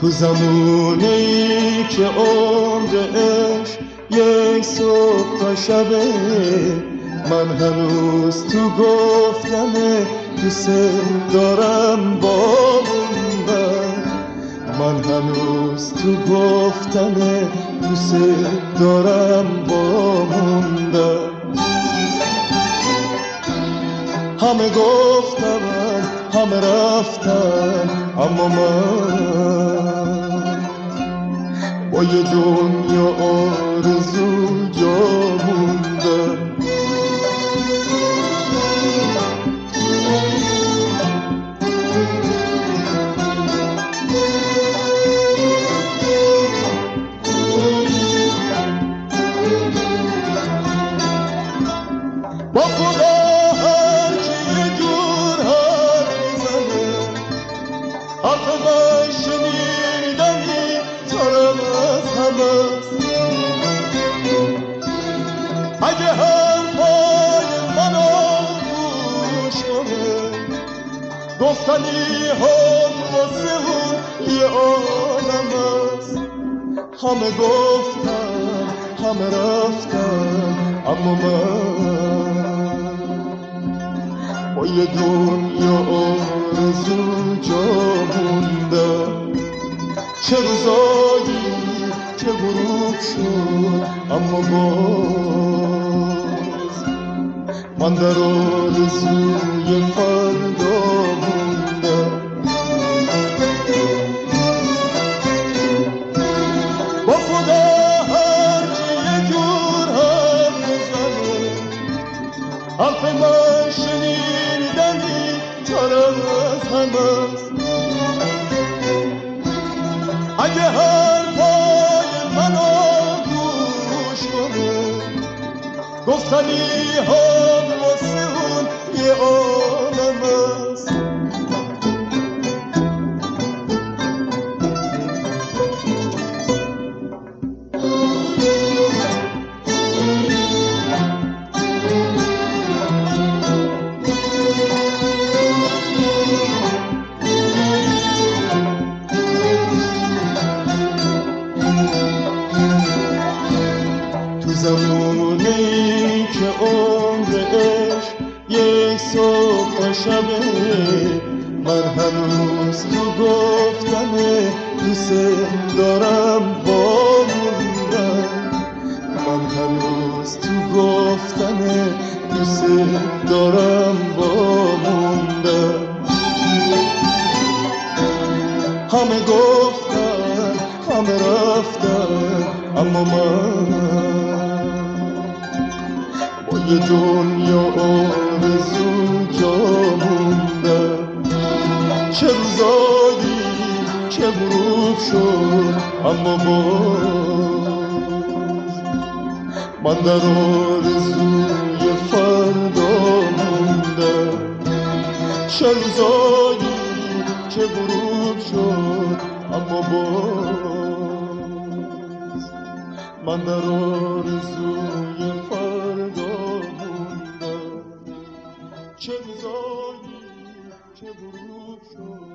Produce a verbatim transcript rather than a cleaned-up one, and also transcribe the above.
تو زمونی که عمرش یک صبح تا شبه، من هنوز تو گفتم دوست دارم با موندن، من هنوز تو گفتم دوست دارم با موندن. همه گفتم همه رفتن، اما من با یه دنیا آرزو جا موندم. با خدا هر کی یه جور حرف میزنه، حرف من شنیدنی ترم از همست. اگه حرفای منو گوش کنه، گفتنی هم واسه اون یه عالم است. همه گفتن همه رفتن، اما من با یه دنیا آرزو جا موندم. چه روزایی که غروب شد، اما باز من در آرزوی فردا موندم. با خدا هر کی یه جور حرف بزنه، حرف من شنیدنی ترم از همست. اگه حرفای منو گوش کنه، گفتنی هم واسه اون یه عالم است. زمونی که عمرش یک صبح تا شبه، من هنوز تو گفتم دوست دارم با موندن، من هنوز تو گفتم دوست دارم با موندن. همه گفتن همه رفتن، اما من با یه دنیا آرزو جا موندم. چه روزایی که غروب شد، اما باز من در آرزوی فردا موندم. چه روزایی که غروب شد، اما باز من در آرزوی فردا موندم. چه روزایی که غروب شد.